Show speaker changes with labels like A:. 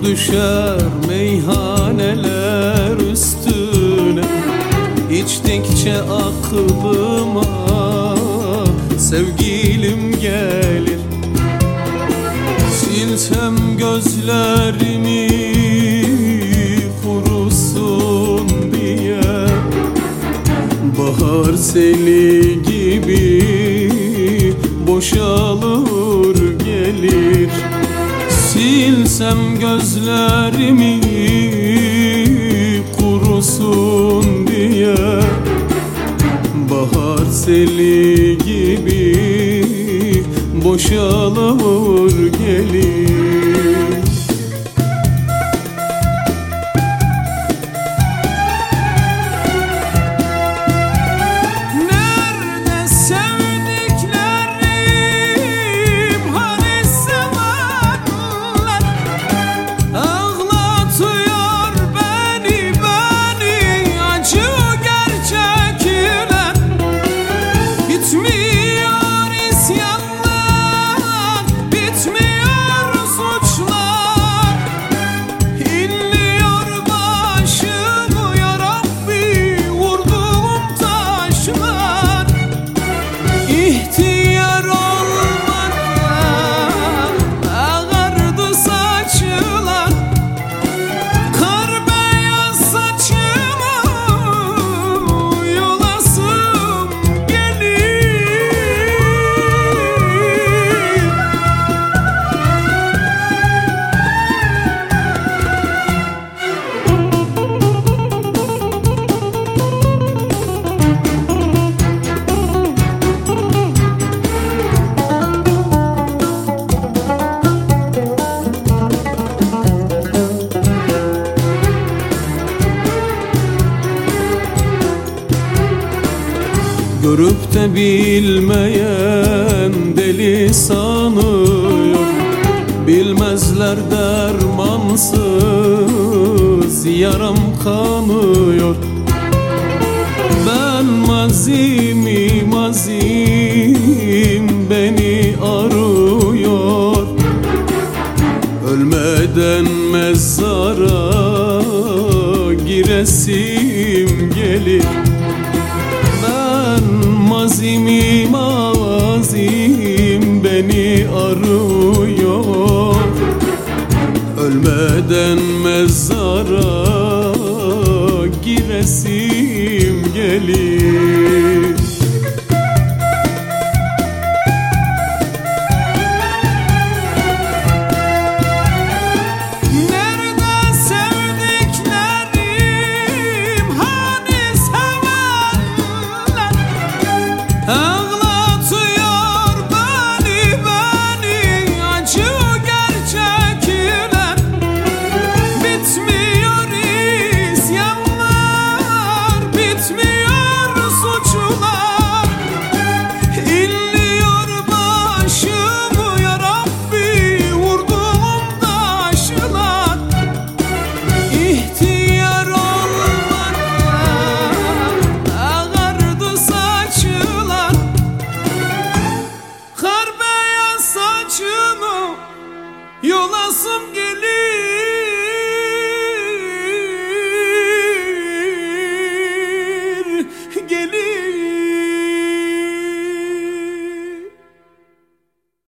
A: düşer meyhaneler üstüne, İçtikçe aklıma sevgilim gelir. Silsem gözlerimi kurusun diye, bahar seli gibi boşalır gelir. Silsem gözlerimi kurusun diye, bahar seli gibi boşalır gelir. Görüp de bilmeyen deli sanıyor, bilmezler dermansız yaram kanıyor. Ben mazim beni arıyor, ölmeden mezara giresim gelir. Mazim beni arıyor, ölmeden mezara giresim gelir.
B: Yolasım